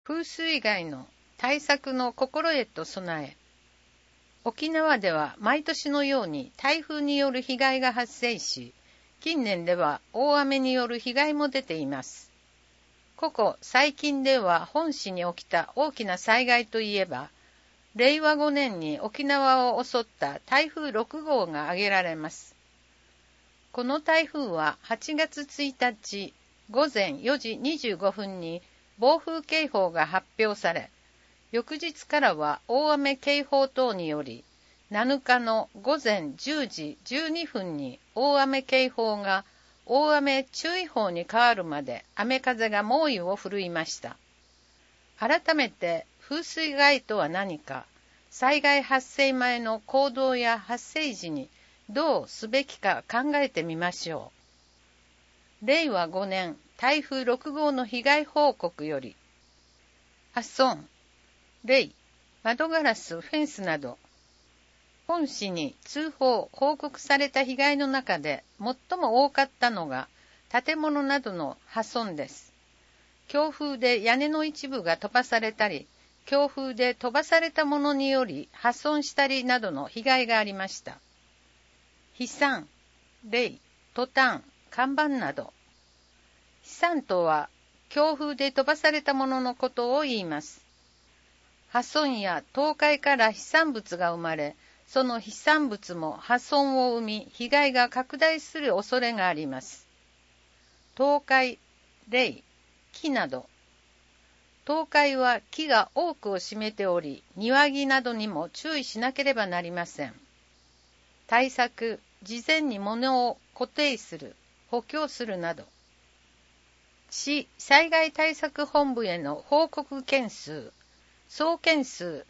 風水害の対策の心得と備え。沖縄では毎年のように台風による被害が発生し、近年では大雨による被害も出ています。ここ最近では本市に起きた大きな災害といえば、令和5年に沖縄を襲った台風6号が挙げられます。この台風は8月1日午前4時25分に暴風警報が発表され、翌日からは大雨警報等により、7日の午前10時12分に大雨警報が大雨注意報に変わるまで雨風が猛威を振るいました。改めて風水害とは何か、災害発生前の行動や発生時にどうすべきか考えてみましょう。令和5年台風6号の被害報告より、破損、霊、窓ガラス、フェンスなど、本市に報告された被害の中で最も多かったのが建物などの破損です。強風で屋根の一部が飛ばされたり、強風で飛ばされたものにより破損したりなどの被害がありました。飛散、霊、トタン、看板など。飛散とは強風で飛ばされたもののことを言います。破損や倒壊から飛散物が生まれ、その飛散物も破損を生み、被害が拡大する恐れがあります。倒壊、霊、木など。倒壊は木が多くを占めており、庭木などにも注意しなければなりません。対策、事前に物を固定する、補強するなど。市災害対策本部への報告件数、総件数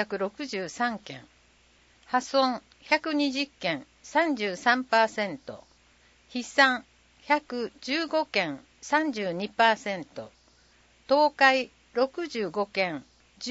363件、破損120件 33%、飛散115件 32%、倒壊65件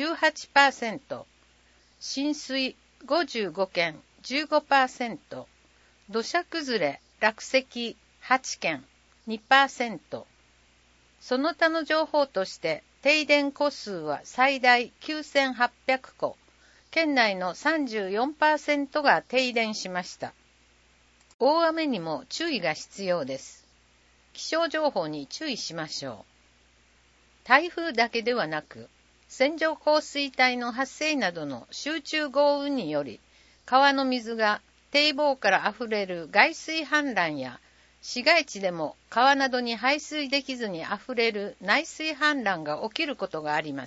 18%、浸水55件 15%、土砂崩れ落石8件 2%、その他の情報として停電戸数は最大9800戸、県内の 34% が停電しました。大雨にも注意が必要です。気象情報に注意しましょう。台風だけではなく、線状降水帯の発生などの集中豪雨により、川の水が堤防からあふれる外水氾濫や、市街地でも川などに排水できずにあふれる内水氾濫が起きることがあります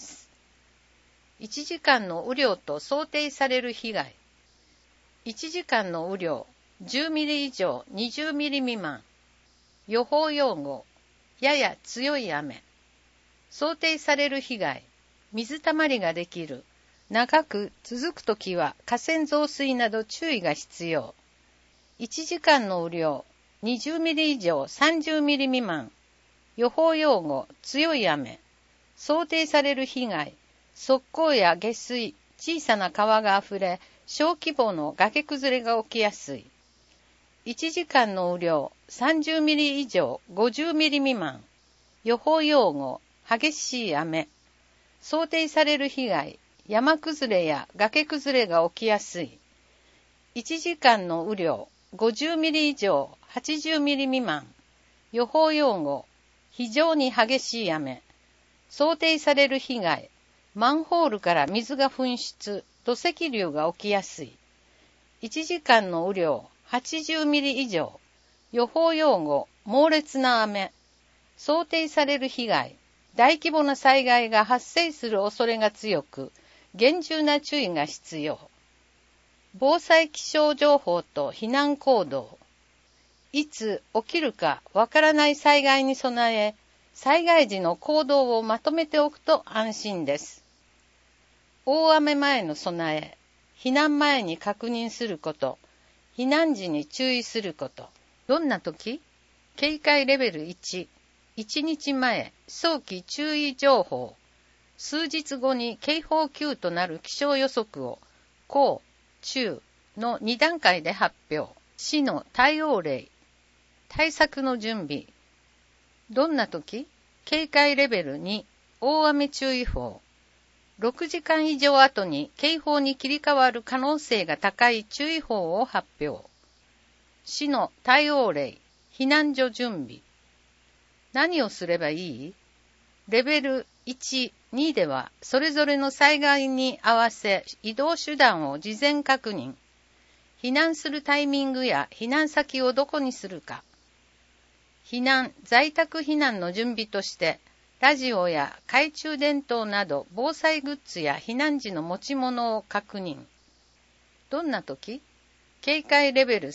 。1時間の雨量と想定される被害。1時間の雨量10ミリ以上20ミリ未満。予報用語、やや強い雨。想定される被害、水たまりができる。長く続くときは河川増水など注意が必要。1時間の雨量20ミリ以上30ミリ未満。予報用語、強い雨。想定される被害、側溝や下水、小さな川があふれ、小規模の崖崩れが起きやすい。1時間の雨量30ミリ以上50ミリ未満。予報用語、激しい雨。想定される被害、山崩れや崖崩れが起きやすい。1時間の雨量50ミリ以上80ミリ未満。予報用語、非常に激しい雨。想定される被害、マンホールから水が噴出、土石流が起きやすい。1時間の雨量80ミリ以上。予報用語、猛烈な雨。想定される被害、大規模な災害が発生する恐れが強く、厳重な注意が必要。防災気象情報と避難行動。いつ起きるかわからない災害に備え、災害時の行動をまとめておくと安心です。大雨前の備え、避難前に確認すること、避難時に注意すること。どんな時？警戒レベル1、1日前、早期注意情報。数日後に警報級となる気象予測を、高、中の2段階で発表。市の対応例。対策の準備。どんな時？警戒レベル2、 大雨注意報。6時間以上後に警報に切り替わる可能性が高い注意報を発表。市の対応例、避難所準備。何をすればいい？レベル1、2では、それぞれの災害に合わせ移動手段を事前確認。避難するタイミングや避難先をどこにするか。在宅避難の準備として、ラジオや懐中電灯など防災グッズや避難時の持ち物を確認。どんな時？警戒レベル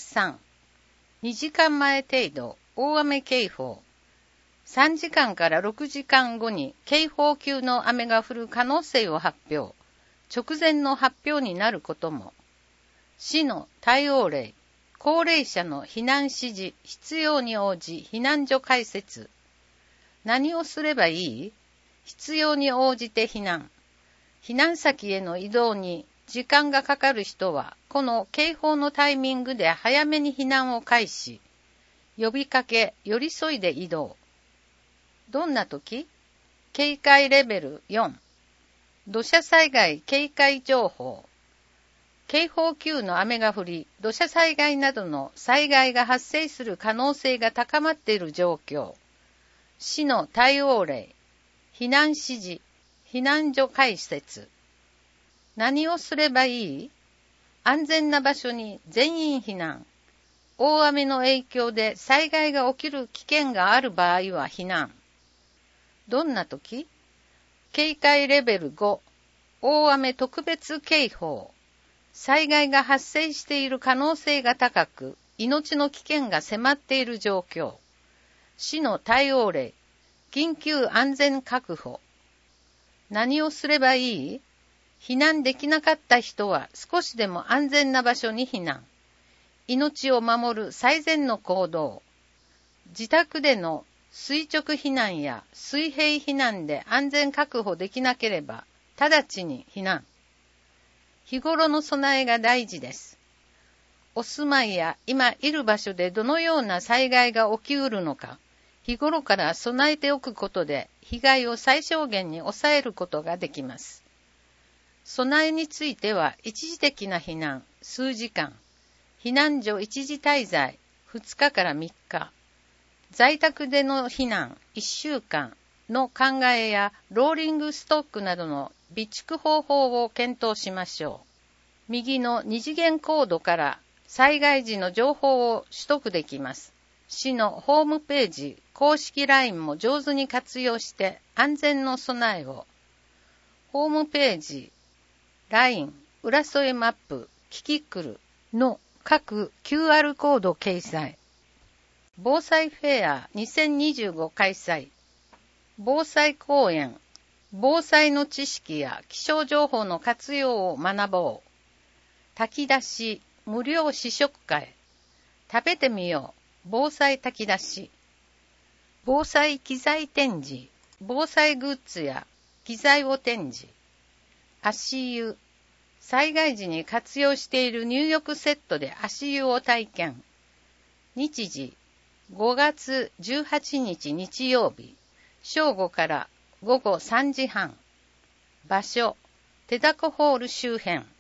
3。2時間前程度、大雨警報。3時間から6時間後に警報級の雨が降る可能性を発表。直前の発表になることも。市の対応例。高齢者の避難指示、必要に応じ避難所開設。何をすればいい？必要に応じて避難。避難先への移動に時間がかかる人は、この警報のタイミングで早めに避難を開始。呼びかけ、寄り添いで移動。どんな時？警戒レベル4。土砂災害警戒情報。警報級の雨が降り、土砂災害などの災害が発生する可能性が高まっている状況。市の対応例。避難指示、避難所開設。何をすればいい？安全な場所に全員避難。大雨の影響で災害が起きる危険がある場合は避難。どんな時？警戒レベル5。大雨特別警報。災害が発生している可能性が高く、命の危険が迫っている状況。市の対応例。緊急安全確保。何をすればいい？避難できなかった人は少しでも安全な場所に避難。命を守る最善の行動。自宅での垂直避難や水平避難で安全確保できなければ、直ちに避難。日頃の備えが大事です。お住まいや今いる場所でどのような災害が起きうるのか、日頃から備えておくことで被害を最小限に抑えることができます。備えについては一時的な避難、数時間、避難所一時滞在、2日から3日、在宅での避難、1週間の考えやローリングストックなどの備蓄方法を検討しましょう。右の2次元コードから災害時の情報を取得できます。市のホームページ、公式 LINE も上手に活用して安全の備えを。ホームページ、LINE、浦添マップ、キキクルの各 QR コード掲載。防災フェア2025開催。防災講演。防災の知識や気象情報の活用を学ぼう。炊き出し無料試食会。食べてみよう。防災炊き出し。防災機材展示。防災グッズや機材を展示。足湯。災害時に活用している入浴セットで足湯を体験。日時。5月18日日曜日。正午から午後3時半。場所。手だこホール周辺。